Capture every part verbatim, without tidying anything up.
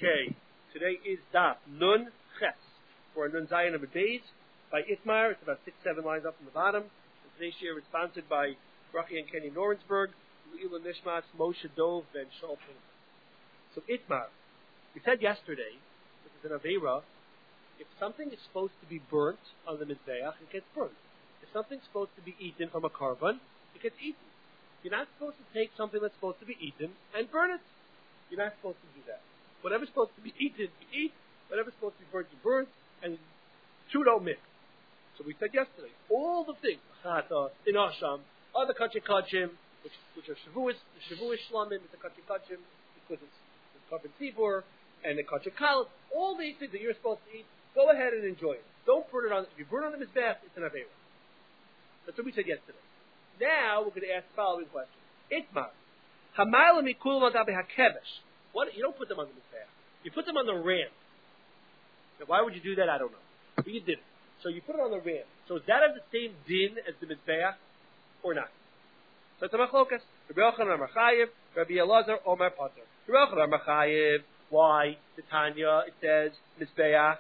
Okay, today is Daf Nun Ches for Nun Zayin of Days by Itmar. It's about six, seven lines up from the bottom. And today's year is sponsored by Brachi and Kenny Norensberg, Leila Nishmas, Moshe Dov, Ben Sholpin. So Itmar, we said yesterday, this is an Aveira, if something is supposed to be burnt on the Mizbeach, it gets burnt. If something's supposed to be eaten from a carbon, it gets eaten. You're not supposed to take something that's supposed to be eaten and burn it. You're not supposed to do that. Whatever's supposed to be eaten, you eat. Whatever's supposed to be burnt, you burn. And two don't mix. So we said yesterday, all the things, chata, in Asham, other kachim kachim, which, which are shavuos, the shavuos shlamim, the kachim kachim, because it's the carbon tibur, and the kachim kalat, all these things that you're supposed to eat, go ahead and enjoy it. Don't burn it on, if you burn it on the mizbech, it's an aveira. That's what we said yesterday. Now we're going to ask the following question. Itmar. Hamayla mikul madabe hakevesh. What, you don't put them on the mizbeach. You put them on the ram. Now, why would you do that? I don't know. But you did it. So you put it on the ram. So is that of the same din as the mizbeach or not? So it's a machlokas. Rabbi Yochanan Amar Chayev, Rabbi Elazar Omar Pater. Rabbi Yochanan Amar Chayev. Why? The Tanya, it says mizbeach.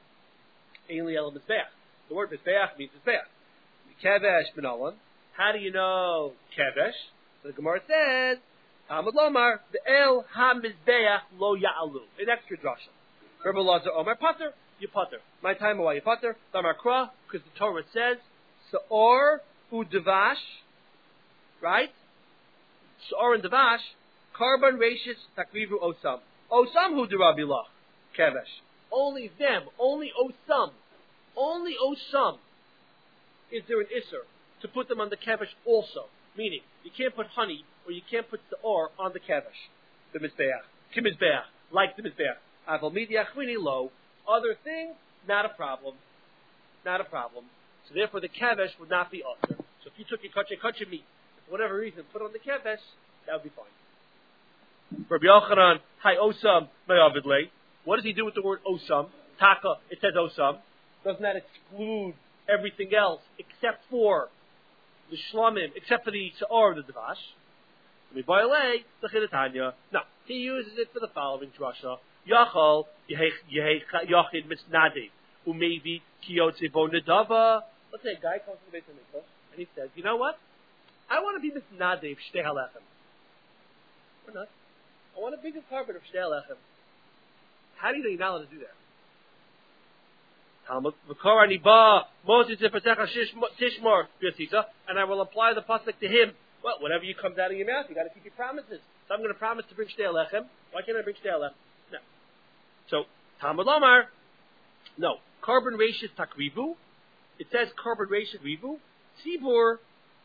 Ainli el mizbeach. The word mizbeach means mizbeach. Kevesh minalan. How do you know kevesh? So the Gemara says, Talmud Lomar, the El HaMizbeach Lo Ya'alu. An extra drasha. Rabbi Elazar Omar Pater, you Pater. My time why you Pater. Lamar Kra, because the Torah says, Sa'or U'Devash, right? Sa'or and Devash, Karban Rashis Takrivu Osam. Osam Hu Derabi Lach, Kevesh. Only them, only Osam, only Osam is there an Isser to put them on the Kevesh also. Meaning, you can't put honey or you can't put Sa'or on the Kevesh, the Mizbeach, Kimizbeach, like the Mizbeach. Aval Midiach Chvini Lo. Other things, not a problem. Not a problem. So therefore the Kevesh would not be usher. So if you took your kachim kachim meat, for whatever reason, put it on the Kevesh, that would be fine. Rabbi Yochanan, Hi Osam, Mayavidle. What does he do with the word Osam? Taka, it says Osam. Doesn't that exclude everything else except for the shlamim, except for the Sa'or of the Devash? No, he uses it for the following drasha. Yachal yachid misnadi umaybe kiyotze bo nedava. Let's say a guy comes to the Beit HaMikdash and he says, you know what? I want to be misnadi shtei halechem. Or not? I want a bigger carbon of shtei halechem. How do you know you're not allowed to do that? Talmud v'kor ani ba Moses ifatecha tishmor b'yatita, and I will apply the pasuk to him. Well, whatever you comes out of your mouth, you got to keep your promises. So I'm going to promise to bring shtei halechem. Why can't I bring shtei halechem? No. So Talmud Lomar, no. Carbon rashis takrivu. It says carbon rashis rivu. Tzibur,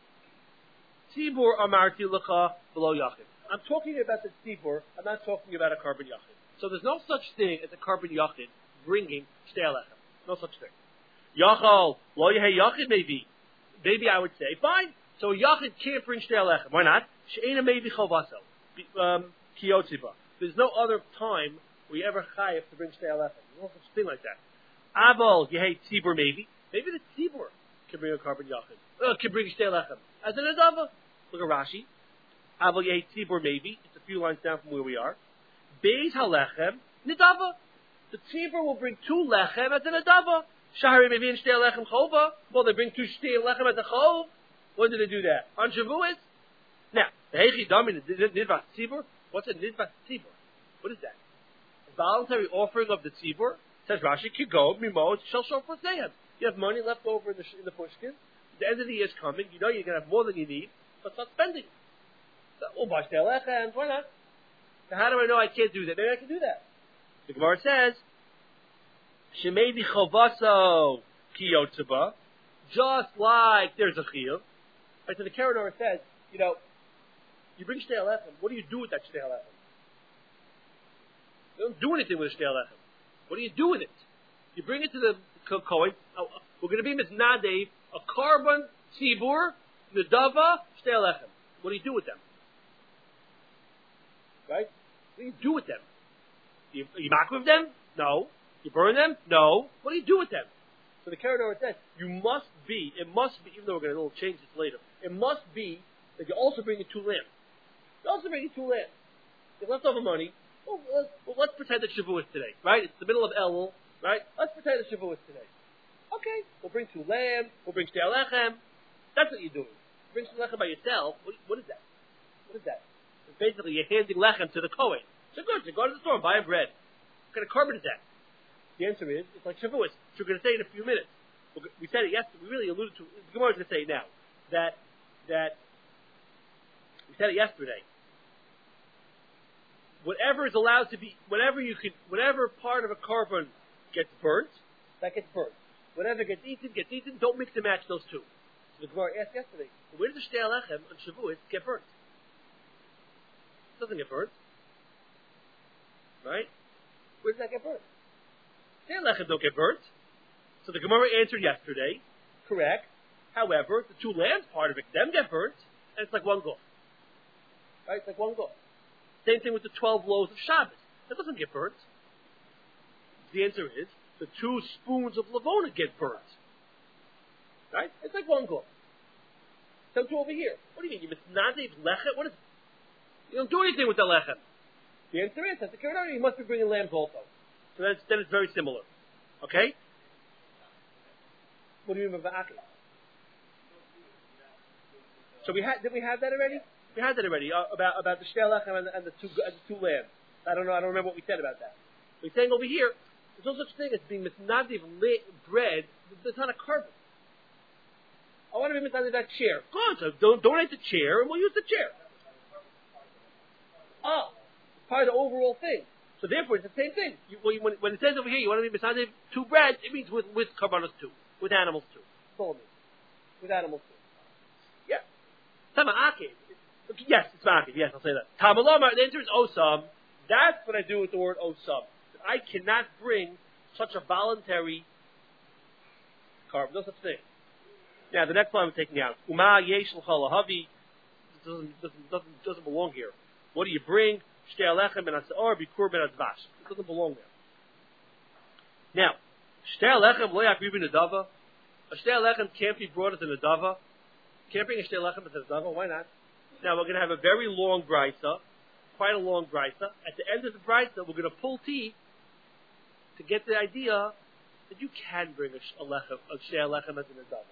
tzibur amarti lecha below yachid. I'm talking about the tzibur. I'm not talking about a carbon yachid. So there's no such thing as a carbon yachid bringing shtei halechem. No such thing. Yachal, lo yehei yachid maybe. Maybe I would say, fine. So a yachid can't bring shtei halechem. Why not? She'ena maybe chovaso. Kiyotziba. There's no other time we ever chayev to bring shtei halechem. There's no such thing like that. Aval yehei tzibur maybe. Maybe the tzibur can bring a carbon yachid. Uh, can bring shtei halechem. As an adava. Look at Rashi. Aval yehei tzibur maybe. It's a few lines down from where we are. Beis halechem nidava. The tzibur will bring two lechem as an adava. Shahari maybe in shtei halechem chova. Well, they bring two shtei halechem as a chov. When did they do that? On Shavuos? Now, the heichi damin nidvas tzibur. What's a nidvas tzibur? What is that? A voluntary offering of the tzibur. Says Rashi, kigo mimos shel shofar sehem. You have money left over in the in the pushkin. The end of the year is coming. You know you're going to have more than you need, but start spending. So, oh, buy shtei halechem. Why not? So how do I know I can't do that? Maybe I can do that. The Gemara says, Shemedi chovaso kiyotzuba, just like there's a chiyuv. Right, so the Karanor says, you know, you bring shtei halechem. What do you do with that shtei halechem? You don't do anything with a shtei halechem. What do you do with it? You bring it to the Kohen. Oh, we're going to be misnadev, a carbon tzibur, nedava, shtei halechem. What do you do with them? Right? What do you do with them? You, you mock with them? No. You burn them? No. What do you do with them? So the Karanor says, you must be, it must be, even though we're going to little change this later, it must be that you're also bringing two lambs. You're also bringing two lambs. You have leftover money, Well, let's, well, let's pretend that Shavuot is today, right? It's the middle of Elul, right? Let's pretend that Shavuot is today. Okay, we'll bring two lambs, we'll bring Shtei Lechem. That's what you're doing. You bring Shtei Lechem by yourself. What, what is that? What is that? It's basically you're handing Lechem to the Kohen. So good, so go to the store and buy a bread. What kind of carbon is that? The answer is, it's like Shavuot, which we're going to say in a few minutes. We said it yesterday, we really alluded to it. The Gemara is going to say it now. That, that, we said it yesterday. Whatever is allowed to be, whatever you can, whatever part of a carbon gets burnt, that gets burnt. Whatever gets eaten, gets eaten. Don't mix and match those two. So the Gemara asked yesterday, where does the Shtei Lechem on Shavuot get burnt? It doesn't get burnt. Right? Where does that get burnt? Shtei Lechem don't get burnt. So the Gemara answered yesterday, correct. However, the two lambs part of it, them get burnt, and it's like one go. Right? It's like one go. Same thing with the twelve loaves of Shabbos. That doesn't get burnt. The answer is, the two spoons of Lavona get burnt. Right? It's like one go. Come to over here. What do you mean? You misnadev lechem? What is it? You don't do anything with the lechem. The answer is, that's the Kirinari, you must be bringing lambs also. So that's, then it's very similar. Okay? What do you mean by Va'aki? So we had, did we have that already? We had that already, uh, about, about the Shtei Lechem and, and the two, and the two lambs. I don't know, I don't remember what we said about that. We're saying over here, there's no such thing as being misnadev bread. There's not a carbon. I want to be misnadev that chair. Good, so don't donate the chair and we'll use the chair. Oh, it's part of the overall thing. So therefore, it's the same thing. You, when, when it says over here, you want to be misnadev two bread, it means with, with carbonos too. With animals too. That's all it means. With animals too. Yeah. Tama'akev. Yes, it's ma'akev. Yes, I'll say that. Tamalama, the answer is osam. That's what I do with the word osam. I cannot bring such a voluntary carbon. No such thing. Now, the next line I'm taking out. Uma yesh l'chalahavi. Doesn't, doesn't, doesn't, doesn't belong here. What do you bring? Shtei Lechem ben Asa'or, Bikur ben Advash. It doesn't belong there. Now, Shtei Lechem lo yakriv in Nadava. A Shtei Lechem can't be brought as a Nadava. Can't bring a Shtei Lechem as a Nadava. Why not? Now, we're going to have a very long brisa, quite a long brisa. At the end of the brisa, we're going to pull teeth to get the idea that you can bring a, a lechem, a Shtei Lechem as a Nadava.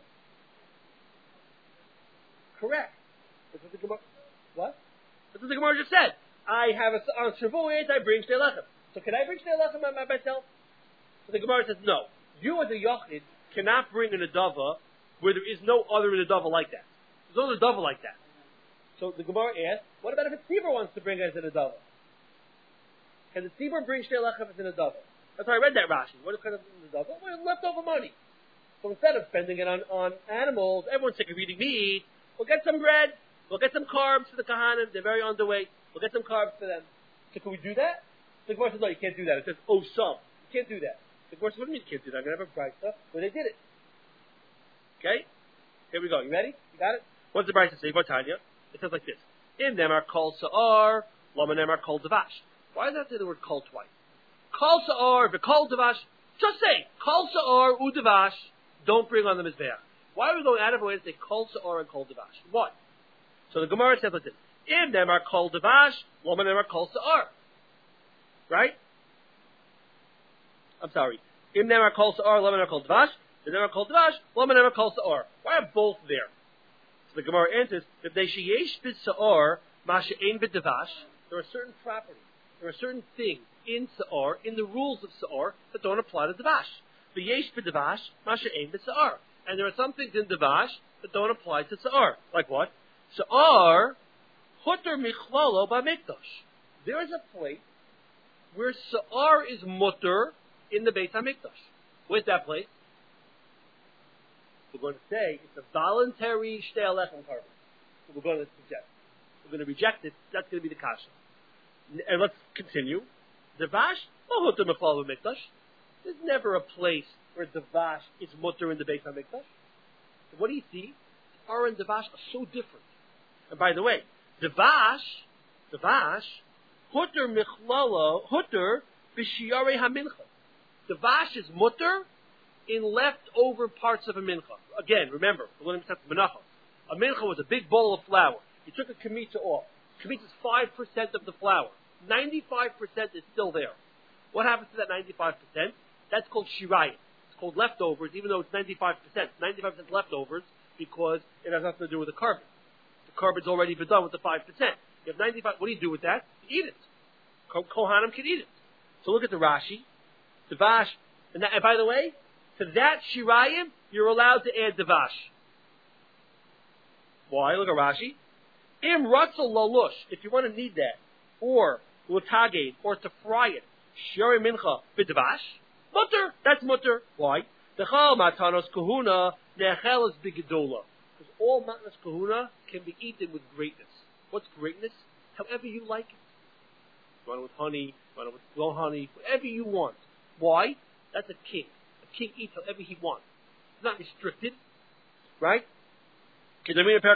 Correct. That's what the Gemara. What? That's what the Gemara just said. I have a on Shavuot. I bring Shtei Lechem. So can I bring Shtei Lechem by myself? But the Gemara says no. You as a Yachid cannot bring an Nadava where there is no other Nadava like that. There's no Nadava like that. So the Gemara asks, what about if a Tzibur wants to bring it as a Nadava? Can the Tzibur bring Shtei Lechem as a Nadava? That's how I read that Rashi. What kind of Nadava? Well, leftover money. So instead of spending it on, on animals, everyone's sick of eating meat. We'll get some bread. We'll get some carbs for the Kahanim. They're very underweight. We'll get some carbs for them. So can we do that? The Gemara says, no, you can't do that. It says, oh, some. You can't do that. The Gemara says, what do you mean you can't do that? I'm going to have a brisa where they did it. Okay? Here we go. You ready? You got it? What's the brisa say? Tanya? It says like this. In them are called sa'ar, lama them are called davash. Why does that say the word called twice? Call sa'ar, but called davash. Just say, call sa'ar, u davash. Don't bring on the mizbeach. Why are we going out of our way to say called sa'ar and called davash? Why? So the Gemara says like this. In them are called davash, lama them are called sa'ar. Right? I'm sorry. In them are called sa'ar, lama them are called davash. In them are called davash, lama them are called sa'ar. Why are both there? So the Gemara answers that they sheyesh b'd sa'ar, masha ein b'd davash. There are certain properties, there are certain things in sa'ar, in the rules of sa'ar, that don't apply to davash. V'yesh b'd davash, masha ein b'd sa'ar. And there are some things in davash that don't apply to sa'ar. Like what? Sa'ar, hutter michlalo b'mikdash. There is a place where sa'ar is mutter in the Beit HaMikdash. Where's that place? We're going to say it's a voluntary Shtei Lechem carbon. So we're going to suggest. We're going to reject it. That's going to be the kasha. And let's continue. Davash, oh hutter michlalo b'mikdash. There's never a place where davash is mutter in the Beit HaMikdash. So what do you see? Sa'ar and davash are so different. And by the way, davash, davash, hutter michlalo, hutter b'shiyarei hamincha. Davash is mutter in leftover parts of a mincha. Again, remember, we're going to the menachos. A mincha was a big bowl of flour. You took a kamitza off. Kamitza is five percent of the flour. ninety-five percent is still there. What happens to that ninety-five percent? That's called shirayim. It's called leftovers, even though it's ninety-five percent. ninety-five percent leftovers because it has nothing to do with the carbon. The carbon's already been done with the five percent. You have ninety-five. What do you do with that? You eat it. Kohanim can eat it. So look at the Rashi. Devash. And, that, and by the way, to that shirayim, you're allowed to add devash. Why? Look at Rashi. Im ratzel lalush, if you want to knead that, or l'taged, or to fry it, shari mincha b'devash, mutter, that's mutter. Why? Dechal matanos kahuna ne'achelas b'gedola. Because all matanos kahuna can be eaten with greatness. What's greatness? However you like it. You want it with honey, you want it with low honey, whatever you want. Why? That's a king. A king eats however he wants. It's not restricted. Right? You eat like a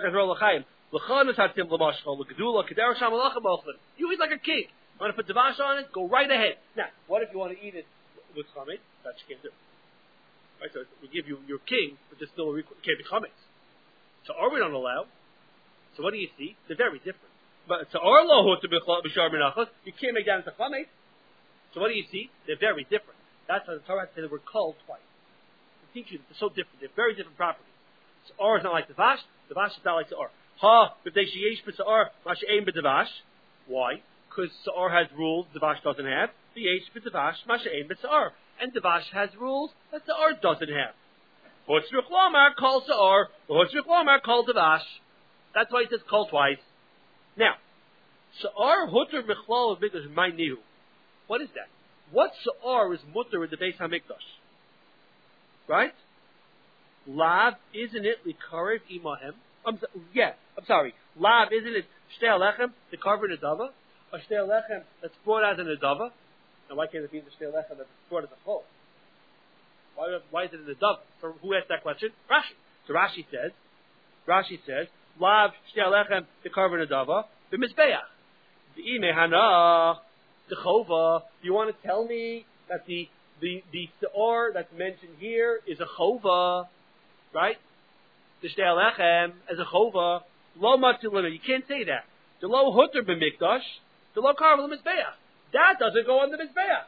king. You want to put devash on it? Go right ahead. Now, what if you want to eat it with chametz? That you can't do. Right? So we give you your king, but there's still a requ- it can't be chametz. So are we don't allow? So what do you see? They're very different. But so our law to b'shar menachos, you can't make that into chametz. So what do you see? They're very different. That's why the Torah said they were called twice. To teach you that they're so different. They're very different properties. So or is not like the vash. The vash is not like the or. Ha, but they sheyesh b'sa'or, mash ein b'devash. Why? Because sa'or has rules the vash doesn't have. The yesh b'devash, mash ein b'sa'or. And the vash has rules that sa'or doesn't have. Hotzrich lomar call sa'or, hotzrich lomar call devash. That's why he says call twice. Now, sa'or hutter mechlal of mikdash ma'nihu. What is that? What sa'or is mutter in the Beis Hamikdash? Right? Lav, isn't it likarev imahem? I'm so, yeah, I'm sorry. Lav, isn't it shtei alechem, the carver nedava? Or shtei alechem that's brought as a nedava? Now why can't it be in the shtei alechem that's brought as a chol? Why, why is it in the nedava? So who asked that question? Rashi. So Rashi says, Rashi says, Lav, shtei alechem, the carver nedava, the mizbeach. The ime hanach, the chova. You want to tell me that the the the seor that's mentioned here is a chova? Right? The shtei alechem as a chova, lo matilina. You can't say that. The lo hutter b'mikdash, the lo karvel mizbeach. That doesn't go on the mizbeach.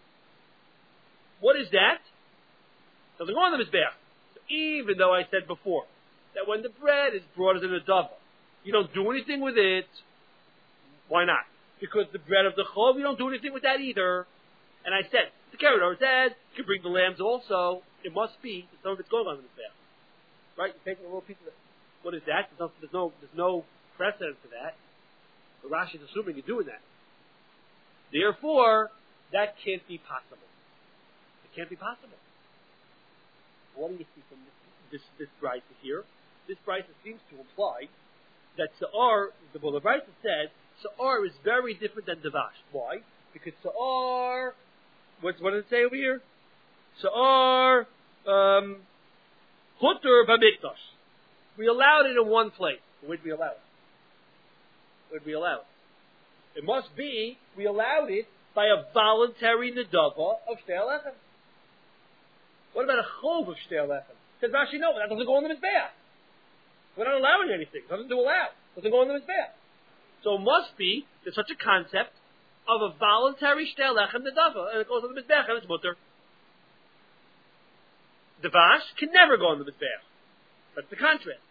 What is that? Doesn't go on the mizbeach. So even though I said before that when the bread is brought as an adava, you don't do anything with it. Why not? Because the bread of the chov, you don't do anything with that either. And I said the Kerodor said you can bring the lambs also. It must be some of it's going on the mizbeach. Right? You're taking a little piece of it. What is that? There's no, there's no, there's no precedent for that. But Rashi is assuming you're doing that. Therefore, that can't be possible. It can't be possible. What do you see from this this, this brisa here? This brisa seems to imply that Sa'ar, well, the brisa said, Sa'ar is very different than Devash. Why? Because Sa'ar, what, what does it say over here? Sa'ar, um, Hutter b'mikdash. We allowed it in one place. Where'd we allow it? Where'd we allow it? It must be we allowed it by a voluntary nedava of shtei alechem. What about a chov of shtei alechem? Says Rashi, no, that doesn't go on the mizbeach. We're not allowing anything. It doesn't do allow. It doesn't go on the mizbeach. So it must be there's such a concept of a voluntary shtei alechem nedava, and it goes on the mizbeach and it's mutter. The vash can never go on the mizbeach. That's the contrast.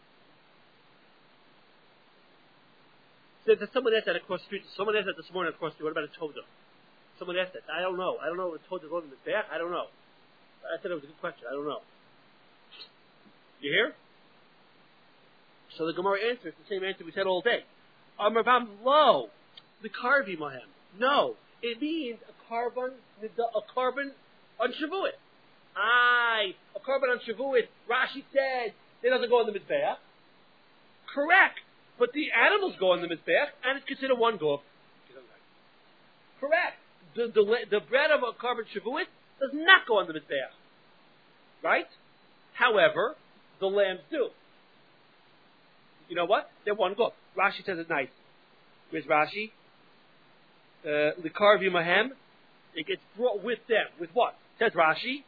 So that someone asked that across the street. Someone asked that this morning across the street. What about a toda? Someone asked that. I don't know. I don't know if a toda goes on the mizbeach. I don't know. I said it was a good question. I don't know. You hear? So the Gemara answers the same answer we said all day. Amar Bam lo, the karvi mahem. No, it means a carbon, a carbon on Shavuot. Aye, a carbon on Shavuot, Rashi said, it doesn't go on the Mizbeach. Correct. But the animals go on the Mizbeach, and it's considered one goof. Correct. The, the, the bread of a carbon Shavuot does not go on the Mizbeach. Right? However, the lambs do. You know what? They're one goof. Rashi says it nice. Where's Rashi? Likarvi mahem. It gets brought with them. With what? Says Rashi.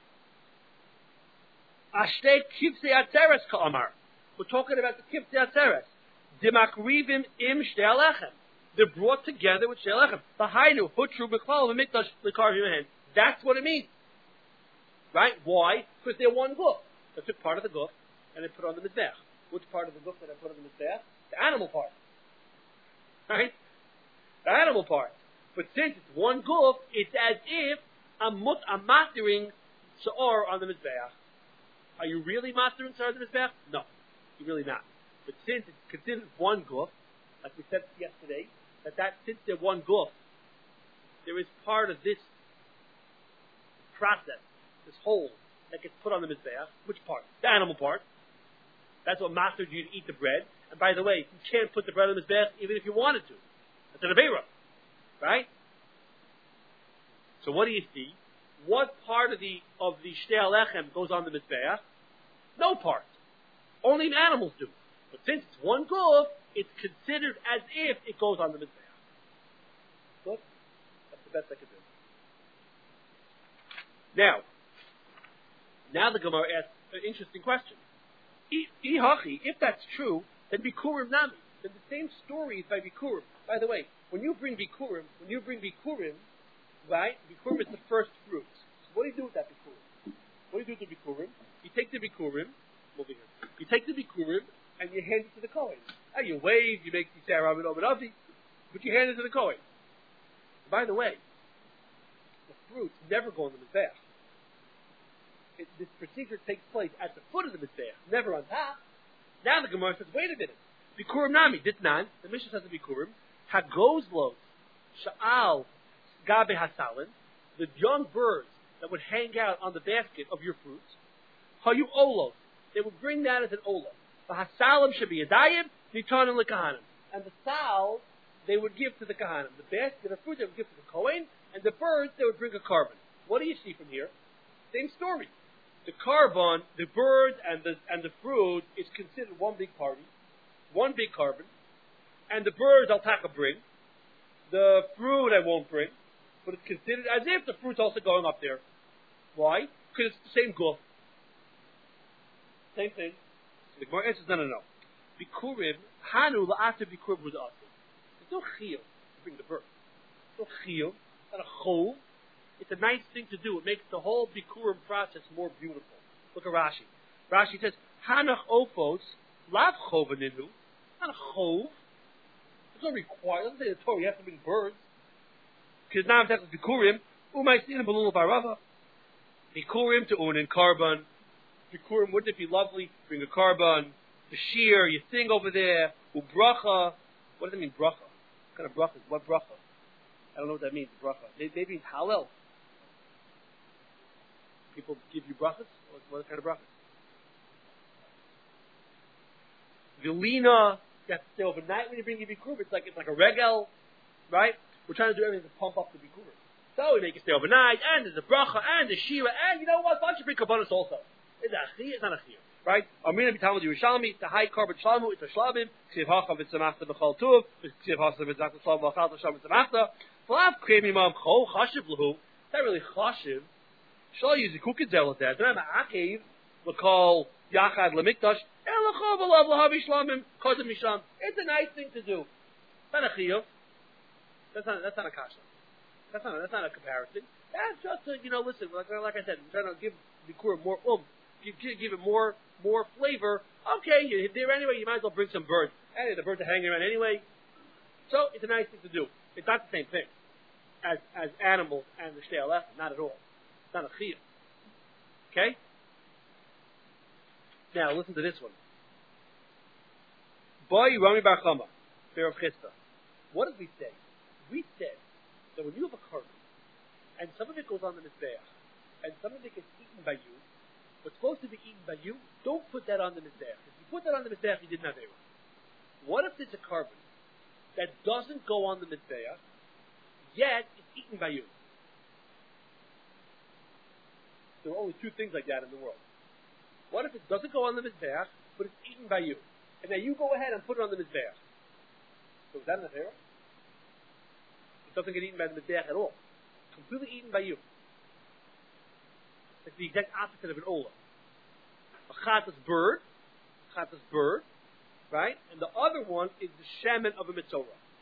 Ashtei kivsei atzeres ka'amar. We're talking about the kivsei atzeres. Dimakrivim im shtei alechem. They're brought together with Shtei Lechem. V'hainu hutru b'klal v'mikdash l'karvim hen. That's what it means. Right? Why? Because they're one guf. They took part of the guf and they put on the mizbech. Which part of the guf did I put on the mizbech? The animal part. Right? The animal part. But since it's one guf, it's as if I'm, mut, I'm mastering Sa'or on the mizbech. Are you really mastering Sa'or on the mizbech? No. You're really not. But since it's considered one guf, like we said yesterday, that, that since they're one guf, there is part of this process, this whole, that gets put on the mizbeach. Which part? The animal part. That's what mastered you to eat the bread. And by the way, you can't put the bread on the mizbeach even if you wanted to. That's an aveira. Right? So what do you see? What part of the of the Shtei Lechem goes on the mizbeach? No part. Only animals do. But since it's one guf, it's considered as if it goes on the mizbeach. Good? That's the best I can do. Now, now the Gemara asks an interesting question. If that's true, then Bikurim Nami. Then the same story is by Bikurim. By the way, when you bring Bikurim, when you bring Bikurim, right? Bikurim is the first fruit. So what do you do with that Bikurim? What do you do with the Bikurim? You take the Bikurim, over here. You take the Bikurim and you hand it to the Kohen. And you wave, you make the Sarah and Obadavi, but you hand it to the Kohen. By the way, the fruits never go on the Mizbeach. It, this procedure takes place at the foot of the Mizbeach, never on top. Now the Gemara says, wait a minute. Bikurim Nami, Ditnan, the Mishnah says the Bikurim, Hagozlos, Sha'al, Gabe Hasalin, the young birds that would hang out on the basket of your fruits, Hayu Olos, they would bring that as an Olos. The Hasalim should be Yadayim, Nitanim Lekahanim. And the sal, they would give to the Kahanim. The basket of fruit they would give to the Kohen, and the birds, they would bring a carbon. What do you see from here? Same story. The carbon, the bird, and the and the fruit is considered one big party, one big carbon, and the birds I'll taka bring, the fruit I won't bring, but it's considered as if the fruit's also going up there. Why? Because it's the same guf. Same thing. So the Gemara answers, no, no, no. Bikurim, hanu la'ata bikurim was also. There's no chiyuv to bring the bird. There's no chiyuv, not a chol. It's a nice thing to do. It makes the whole Bikurim process more beautiful. Look at Rashi. Rashi says, Hanach ofos, lav chovaninu, not a chov. There's no requirement. It doesn't say the Torah, you have to bring birds. Because now I'm talking Bikurim, umaysin balul barava. Bikurim to own in carbon. Bikurim, wouldn't it be lovely? Bring a carbon, the shear, you sing over there, ubracha. What does it mean, bracha? What kind of bracha? What bracha? I don't know what that means, bracha. Maybe it's halal. People give you brachas? What, what kind of brachas? Vilina, you have to stay overnight when you bring your bikurim. It's like it's like a regel, right? We're trying to do everything to pump up the bikurim. So we make it stay overnight, and there's a bracha, and the shira, and you know what? Why don't you bring kabbalas also? It's a chiyah, it's not a chiyah, right? Amina b'talmud Yerushalmi, it's a high carbon shlamu, it's a shlabim, ksiv hachav v'tzamachta b'chol tuv, ksiv hachav v'tzamachta shlamu v'chal t'sham v'tzamachta. Flav kremi mam chol chashiv lahu. It's not really chashiv. Shall use a kukidzel with that. Then I'm akev. We'll call yachad lemikdash. Elachov alav lahavi shlamim kodem misham. It's a nice thing to do. It's not a chiyuv. That's not. That's not a kasha. That's not. That's not a comparison. That's just to, you know. Listen, like, like I said, I'm trying to give Bikurim more um, give, give it more more flavor. Okay, you're there anyway. You might as well bring some birds. Hey, the birds are hanging around anyway. So it's a nice thing to do. It's not the same thing as as animals and the Shtei Lechem. Not at all. It's not a chiyuv. Okay? Now listen to this one. Boy Rami Bar Chama, Bear of Chispa. What did we say? We said that when you have a carbon, and some of it goes on the mizbeach, and some of it gets eaten by you, what's supposed to be eaten by you, don't put that on the mizbeach. If you put that on the mizbeach, you didn't have error. What if there's a carbon that doesn't go on the mizbeach, yet it's eaten by you? There are only two things like that in the world. What if it doesn't go on the mizbeach, but it's eaten by you? And now you go ahead and put it on the mizbeach. So is that an affair? It doesn't get eaten by the mizbeach at all. It's completely eaten by you. It's the exact opposite of an ola. A chatas bird, chatas bird, right? And the other one is the shaman of a mitzorah. This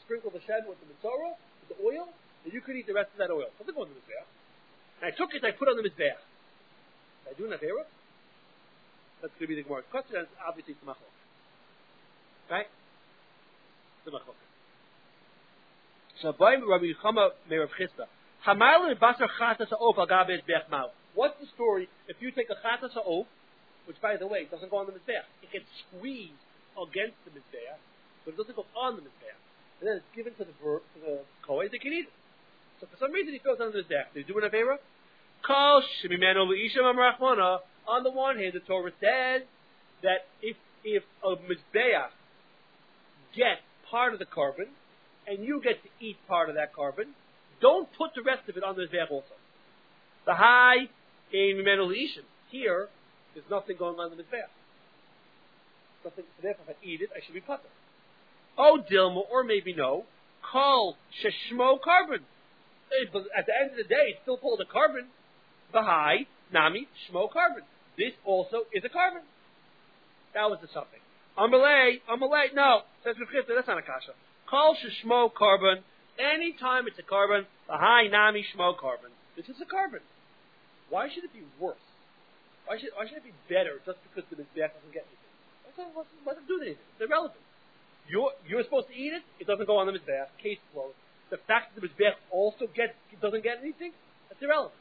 sprinkle the shem with the mitzvah, with the oil, and you could eat the rest of that oil. Something on the mizbeach. And I took it, I put it on the mizbeach. Did I do an avera? That's going to be the Gemara's question, and obviously it's the machlok. Right? The machlok. So, Rabbi Yechama Merav Chisda. Hamarle basar chatas ha'of al gabe mizbeach mao. What's the story if you take a chatas ha'of, which by the way doesn't go on the mizbeach, it gets squeezed against the mizbeach, but it doesn't go on the mizbeach, and then it's given to the ver- to the kohen, they can eat it. So for some reason he throws it on the mizbeach. They do an avera. Kol shemimeno leisham amrachmana. On the one hand, the Torah says that if if a mizbeach gets part of the carbon, and you get to eat part of that carbon, don't put the rest of it on the mizbeach also. The high in mimeno leisham. Here, there's nothing going on in the mizbeach. Nothing. So therefore, if I eat it, I should be putter. Oh, dilma, or maybe no. Call sheshmo carbon. But at the end of the day, it's still called a carbon. The high nami shmo carbon. This also is a carbon. That was the something. Amalei, amalei. No, says Rechitza, that's not a kasha. Call sheshmo carbon. Anytime it's a carbon, the high nami shmo carbon. This is a carbon. Why should it be worse? Why should why should it be better just because the mizbeach doesn't get anything? Let it, let it do anything. It's irrelevant. You're you're supposed to eat it. It doesn't go on the mizbeach. Case closed. The fact that the mizbeach also gets doesn't get anything, that's irrelevant.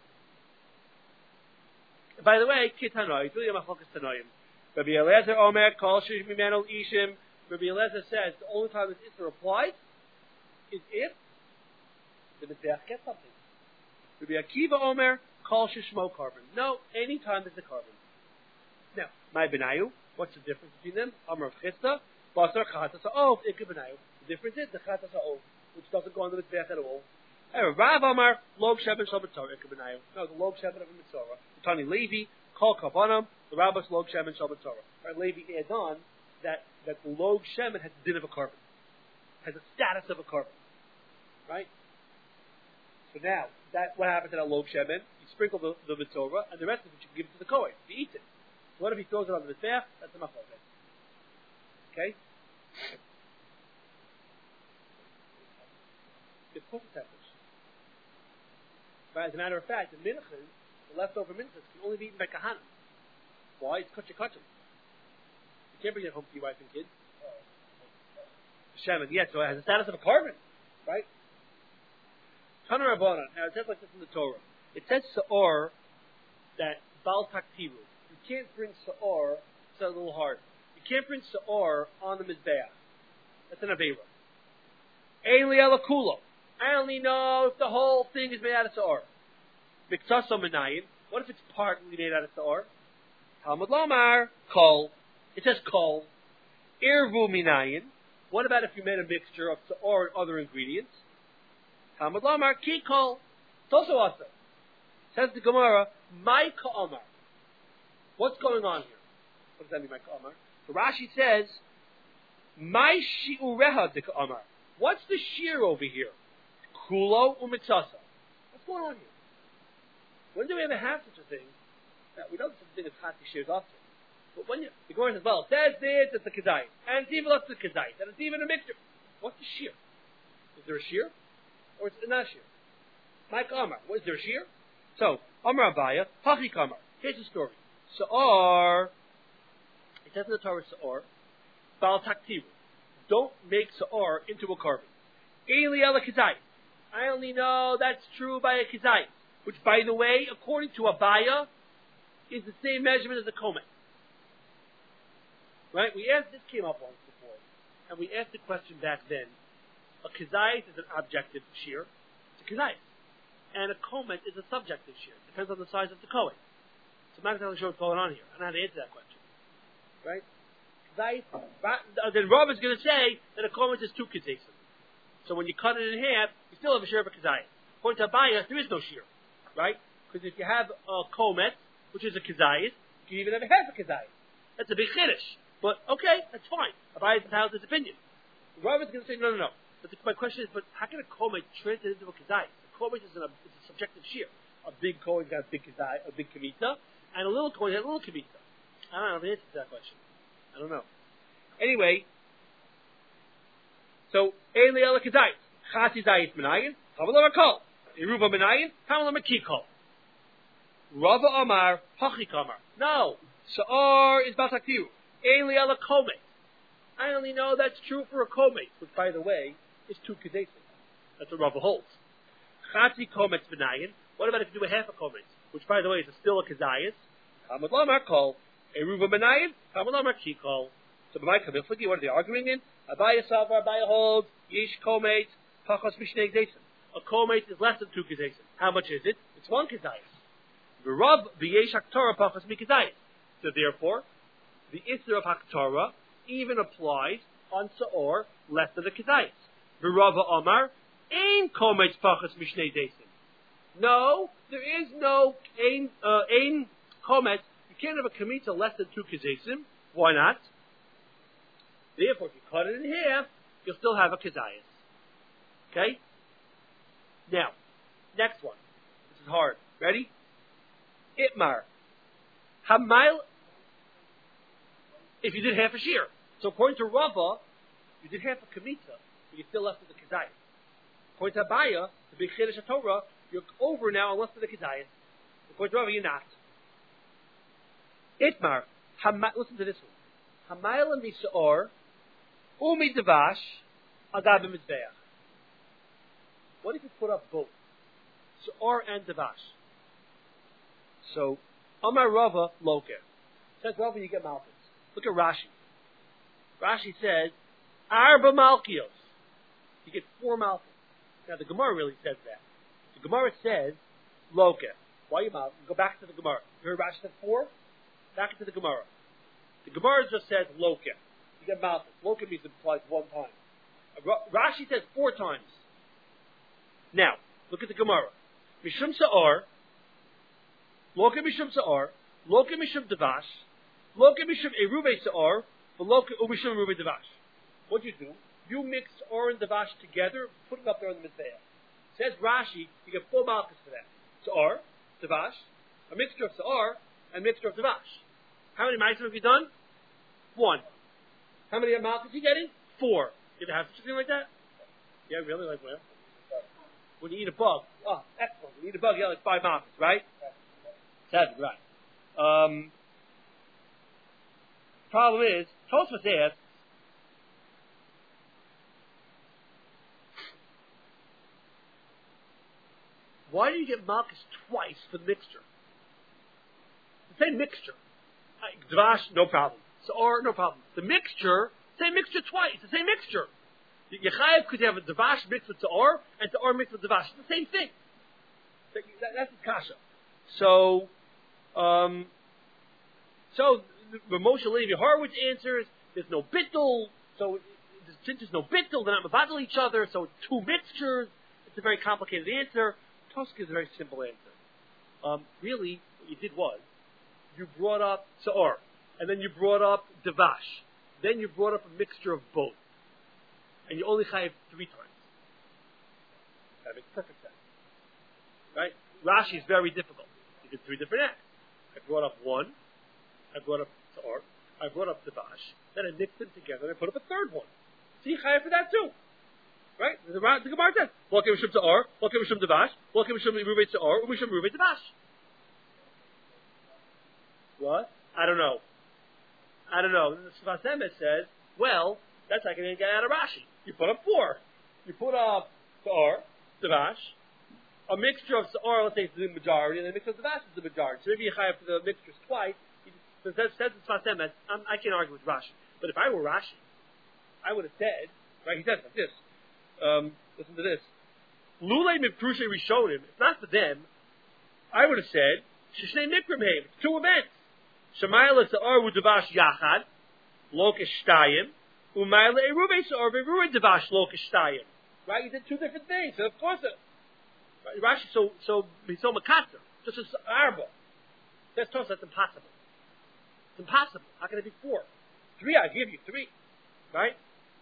By the way, kitanoi, it's really a machlokas tanoim. Rabbi Eliezer Omer kol shemimeno ishim. Rabbi Eliezer says the only time this issur applies is if the mizbeach gets something. Rabbi Akiva Omer kol sheshmo carbon. No, any time there's a carbon. Now, my benayu. What's the difference between them? Amar of Chisda, basar chatas ha'ov, ikka benayu. The difference is the chatas ha'ov, which doesn't go on the mizbeach at all. Rav Amar, log sheben shal b'tzorah, ikka benayu. No, the log sheben of a mitzorah. Tani Levi, kol kavanam, the rabbis log sheben shal b'tzorah. Right, Levi adds on that, that the log sheben has the din of a carbon. Has a status of a carbon. Right? So now, that, what happens to that log sheben? You sprinkle the, the mitzorah, and the rest of it you can give it to the kohen. He eats it. So what if he throws it on the mizbeach? That's a machloket. Okay? It's cooking tempers. But as a matter of fact, the minchas, the leftover minchas, can only be eaten by kahanim. Why? It's kutcha kutcha. You can't bring it home to your wife and kids. Shemen, yes, so it has the status of a carbon. Right? Tana Rabbanan. Now it says like this in the Torah. It says Sa'or that Bal Taktiru. You can't bring Sa'or, it's a little hard. You can't bring Sa'or on the Mizbeach. That's an Aveira. Ein li'ela kulo. I only know if the whole thing is made out of Sa'or. Miktaso Menayin. What if it's partly made out of Sa'or? Talmud Lomar. Kol. It says Kol. Irvu Minayin. What about if you made a mixture of Sa'or and other ingredients? Talmud Lomar. Ki Kol. It's also awesome. Says the Gemara, my Ka'amar. What's going on here? What does that mean, my Ka'amar? So Rashi says, my Shi'ureha de Ka'amar. What's the shear over here? Kulo u'mitzasa. What's going on here? When do we ever have such a thing? Now, we know such a thing as Chati shears often. But when you, the Gemara says, well, it says this, it's a Kedai. And it's even up to Kedai. And it's even a mixture. What's the shear? Is there a shear? Or is it not a shear? My Ka'amar. What, is there a shear? So, Amar Abaya, Hachi Kamar. Here's the story. Sa'or, it says in the Torah, Sa'or, Bal Taktiru. Don't make Sa'or into a carbon. Eli ala Kizai. I only know that's true by a Kizai. Which, by the way, according to Abaya, is the same measurement as a Komet. Right? We asked, this came up once before, and we asked the question back then. A Kizai is an objective shear. It's a Kizai. And a komet is a subjective shear. Depends on the size of the kohen. So I'm not exactly sure what's going on here. I don't know how to answer that question. Right? Then Rav is going to say that a komet is two kezesim. So when you cut it in half, you still have a shear of a kezayis. According to Abaya, there is no shear. Right? Because if you have a komet, which is a kezayis, you can even have a half a kezayis. That's a big chiddush. But, okay, that's fine. Abaya is entitled to his opinion. Rav is going to say, no, no, no. But the, my question is, but how can a komet translate into a kezayis? Komet is, a, is a subjective shear. A big kohen got a big kizai, a big kavita, and a little kohen has a little kavita. I don't know the answer to that question. I don't know. Anyway, So, Ein Le'ela Kedayis. Chati Zayis Menayin, Hamalama Kol. Eruva Menayin, Hamalama Kikol. Rava Amar, Hachi Kamar. No. Sa'ar is Bataktiru. Ein Le'ela Komet. I only know that's true for a Komet, which, by the way, is two Kedesim. That's what Rava holds. Chati Komet Menayin. What about if you do a half a Komet, which, by the way, is still a Kedayis? Hamalama Kol. Eruva Menayin, Hamalama Kikol. So, by my Kamifliki, what are they arguing in? Abaya Savar, Abaya holds, Yesh Komet, Pachos Mishnei Kedesim. A Komet is less than two Kedesim. How much is it? It's one Kedayis. V'Rav V'Yesh Haktorah Pachos Mikedayis. So therefore, the Isser of Haktorah even applies on Sa'or less than the Kedayis. V'Rav Omar, Ein Komet Pachos Mishnei Kedesim. No, there is no Ein, uh, Ein Komet. You can't have a Kemitah less than two Kedesim. Why not? Therefore, if you cut it in half, you'll still have a Kedayis. Okay? Now, next one. This is hard. Ready? Itmar. Hamail. If you did half a shear. So according to Rava, you did half a Kemitah, but you're still left with the Kedayis. According to Abaya, the big Chiddush Torah, you're over now and left with the Kedayis. According to Rava, you're not. Itmar. Hama, listen to this one. Hamail and Misa'or. Umi Devash, Agab Mizbeach. What if you put up both? Se'or and Devash. So, Amar Rava Loker. Says Rava, you get Malchus. Look at Rashi. Rashi says, Arba Malchios. You get four Malchus. Now, the Gemara really says that. The Gemara says, Loker. Why you Malchus? Go back to the Gemara. You heard Rashi said four? Back into the Gemara. The Gemara just says Loker. You get Malchus. Loka means it applies one time. Rashi says four times. Now, look at the Gemara. Mishum Sa'or, Loka Mishum Sa'or, Loka Mishum Devash, Loka Mishum Eruve Sa'or, Loka Mishum Eruve Devash. What do you do? You mix Or and Devash together, put it up there on the Mizbeach. Says Rashi, you get four Malchus for that. Sa'or, Devash, a mixture of Sa'or, and a mixture of Devash. How many Ma'asim have you done? One. How many Malchus are you getting? Four. You ever have such a thing like that? Yeah, really? Like where? When you eat a bug. Oh, excellent. When you eat a bug, you get like five Malchus, right? Seven, right. Um, problem is, Tosfos asks, why do you get Malchus twice for the mixture? The same mixture. Dvash, no problem. Or no problem. The mixture, same mixture twice. The same mixture. Yechayev could have a Dvash mixed with Ta'or and Ta'or mixed with Dvash. It's the same thing. That, that, that's the kasha. So, um, so the Moshe Levi Horowitz answers, there's no bittul, so since there's no bittul, they're not mavadal each other, so it's two mixtures. It's a very complicated answer. Tosca is a very simple answer. Um, really, what you did was, you brought up Ta'or. And then you brought up Devash. Then you brought up a mixture of both. And you only chayiv three times. That makes perfect sense. Right? Rashi is very difficult. You did three different acts. I brought up one. I brought up Ta'or. I brought up Devash. Then I mixed them together and I put up a third one. So you chayiv for that too. Right? The, the Gemara says, Welcome Mishum Ta'or, Welcome Mishum Devash, Welcome Mishum Ruvei Ta'or, Mishum Ruvei Devash. What? I don't know. I don't know. The Sfas Emes says, well, that's like an get out of Rashi. You put up four. You put up Sa'or, Devash, a mixture of Sa'or, let's say, is the majority, and a mixture of Devash is the majority. So maybe you chayav for the mixtures twice. So it says the Sfas Emes, I can't argue with Rashi. But if I were Rashi, I would have said, right, he says like this. Um, listen to this. Lulei Miptrushe Rishonim, it's not for them. I would have said, Shishnei Mikrim Heim, it's two events. Shemayla Sa'or U'Devash Yachad, Lokesh Shtayim, Umayla Eruvei Sa'or Ve'Ruin Devash Lokesh Shtayim. Right? You did two different things. So of course, it, right? Rashi so so so makatzer, just as arba. That's tough. That's impossible. It's impossible. How can it be four? Three, I give you three. Right?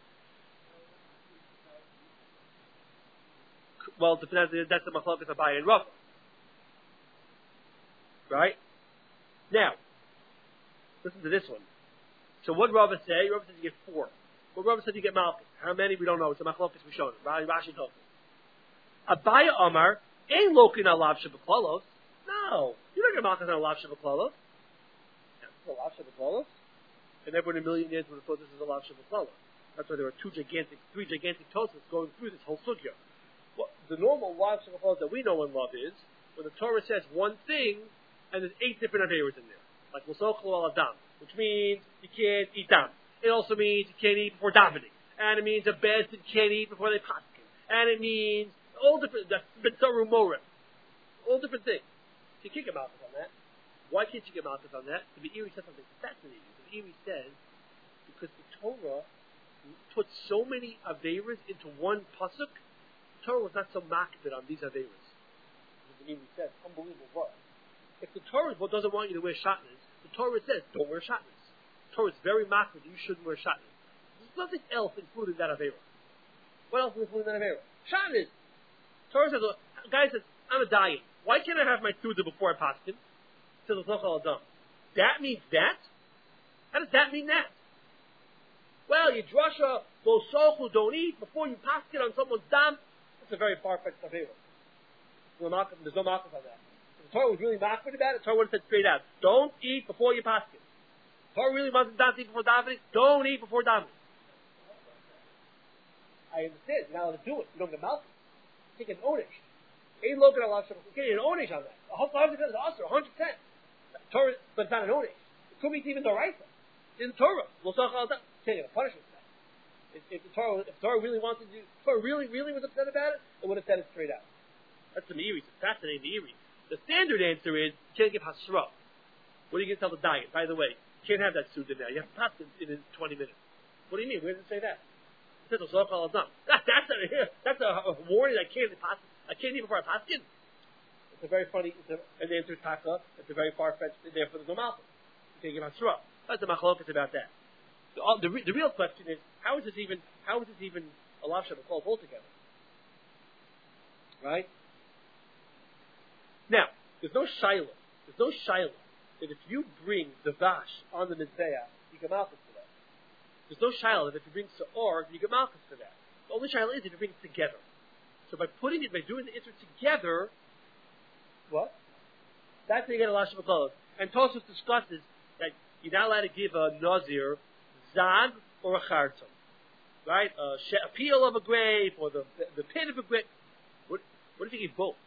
Well, that's the machlokas of Abaye and Rava. Right? Now, listen to this one. So what Rava say? Rava says you get four. But Rav said you get Malchus. How many? We don't know. It's a Machlokas Rishonim. Rashi told us. Abaya Omar, ain't lokin alav shebeklalos. No. You don't get Malchus on alav shebeklalos. That's alav shebeklalos. And everyone in a million years would have thought this is alav shebeklalos. That's why there are two gigantic, three gigantic tosas going through this whole sugya. Well, the normal alav shebeklalos that we know and love is when the Torah says one thing and there's eight different averas in there. Like L'sochlo al Adam, which means you can't eat dam. It also means you can't eat before davening. And it means a bedson can't eat before they paskin. And it means all different, that's B'tzaru Morim. All different things. You can't get Malchus on that. Why can't you get Malchus on that? The Meiri says something fascinating. The Meiri says, because the Torah put so many averas into one pasuk, the Torah was not so makbid on these averas. The Meiri says, unbelievable word. If the Torah doesn't want you to wear shatnez, the Torah says, don't wear shatnez. The Torah is very makbid, you shouldn't wear shatnez. There's nothing else included in that avera. What else is included in that avera? Shatnez. Torah says, a guy says, I'm a dying. Why can't I have my Suda before I paskin? Says L'sochlo al Adam. That means that? How does that mean that? Well, you drasha, L'sochlo, don't eat before you paskin on someone's dam. That's a very far-fetched avera. There's no Malchus on that. If the Torah was really makbid about it, the Torah would have said straight out, don't eat before you paskin. The Torah really wants not to eat before davening, don't eat before davening. I understand, you're not allowed to do it. You don't get Malchus. You can't get an onish. Ain't looking at Allah, you can't get an onish on that. one hundred percent is usher, one hundred percent. Torah, but it's not an onish. It could be even the right thing. It's in the Torah. L'sochlo al Adam. You can't get a punishment for that. If, if the Torah, if the Torah really wanted to, if the Torah really, really was upset about it, it would have said it straight out. That's the Meiri. It's fascinating, the Meiri. The standard answer is, you can't give hasra. What are you going to tell the diet? By the way, you can't have that Suda now. You have to pass it in twenty minutes. What do you mean? Where does it say that? It says L'sochlo al Adam. That, that's a, that's a, a warning I can't pass. I can't eat before I pass it. It's a very funny, it's a, an answer is taka. It's a very far-fetched, therefore there's no malchus. You can't give hasra. That's the machlokas about that. The, the, the real question is, how is this even, how is this even a lav shebeklalos altogether? Right? Now, there's no shiloh. There's no shiloh that if you bring the vash on the mizbeach, you get malchus for that. There's no shiloh that if you bring seor, you get malchus for that. The only shiloh is if you bring it together. So by putting it, by doing the isser together, what? That's how you get a lav shebeklalos. And Tosfos discusses that you're not allowed to give a nazir zag or a chartum, right? A, she- a peel of a grape or the the pit of a grape. What, what if you give both?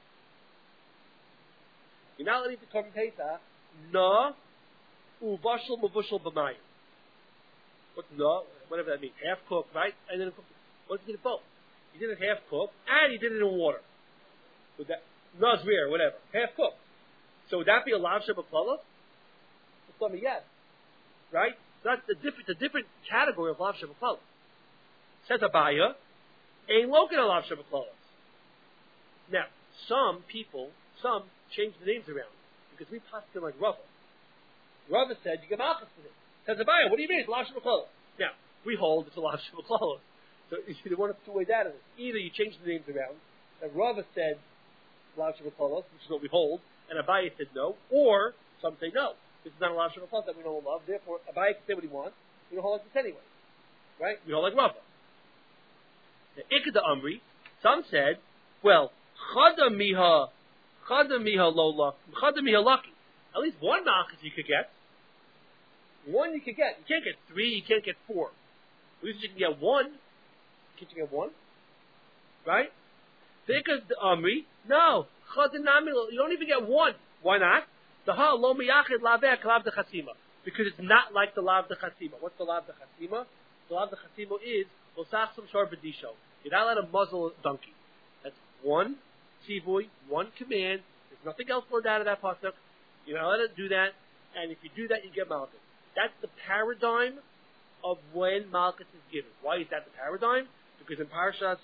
You're not allowed to eat the korban pesach. Na uvashel mavushel b'mayim. What's na? Whatever that means. Half cooked, right? And then what if you did it both? You did it half cooked and you did it in water. Would that nazir, whatever, half cooked? So would that be a lav shebeklalos? It's me yes, right? So that's a different, a different category of lav shebeklalos. Says Abaya, ain't lokin a lav shebeklalos. Now, some people, some change the names around because we passed them like Rava. Rava said you get malchus for this. Says Abaya, what do you mean? It's lav shebeklalos. Now we hold it's a lav shebeklalos. So you see, one of two ways out of this. Either you change the names around, and Rava said lav shebeklalos, which is what we hold, and Abaya said no, or some say no. This is not a lav shebeklalos that we know and love. Therefore, Abaya can say what he wants. We don't hold like this anyway, right? We hold like Rava. The Ikeda Amri, some said, well, Chada miha, Chada miha lo lucky, Chada miha lucky. At least one malchus you could get. One you could get. You can't get three. You can't get four. At least you can get one. Can't you get one? Right? Because the Amri, no. Chada nami, you don't even get one. Why not? The ha lo miyachid laveh lav de chasima. Because it's not like the lav de chasima. What's the lav de chasima? The lav de chasima is losachsum shor b'disho. You're not allowed to muzzle a donkey. That's one tzivui, one command. There's nothing else learned out of that pasuk. You're not allowed to do that. And if you do that, you get malchus. That's the paradigm of when malchus is given. Why is that the paradigm? Because in Parshas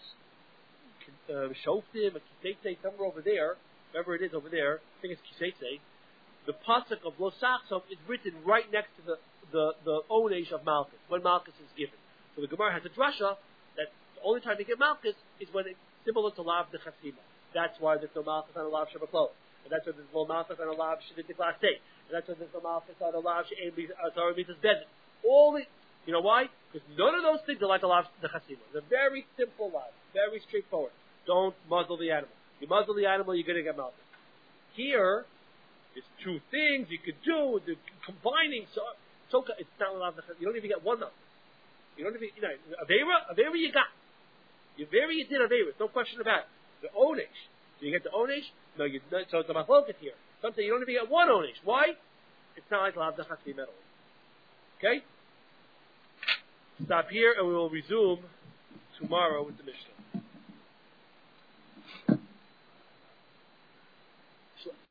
uh, Shoftim, Kisei, somewhere over there, wherever it is over there, I think it's Kisei, the pasuk of Lo Sachsom is written right next to the the the onesh of malchus, when malchus is given. So the Gemara has a drasha that the only time they get malchus is when it's similar to lav de chasima. That's why there's no malchus on a lav shebeklalos. And that's why there's no malchus on a lav shedidik lasei. And that's why there's no malchus on a lav she'en b'azar mitzvahs bedin. All the, you know why? Because none of those things are like the lav the chasima. They're very simple laws, very straightforward. Don't muzzle the animal. You muzzle the animal, you're going to get melted. Here, there's two things you could do. The combining, so, so it's not lav the chasima. You don't even get one of them. You don't even, you know, Avera, Avera you got. Avera you did Avera, no question about it. The Onesh. Do you get the Onesh? No, you don't. So it's a machloket here. Something you don't even get one Onesh. Why? It's not like lav the chasima at all. Okay? Stop here and we will resume tomorrow with the Mishnah.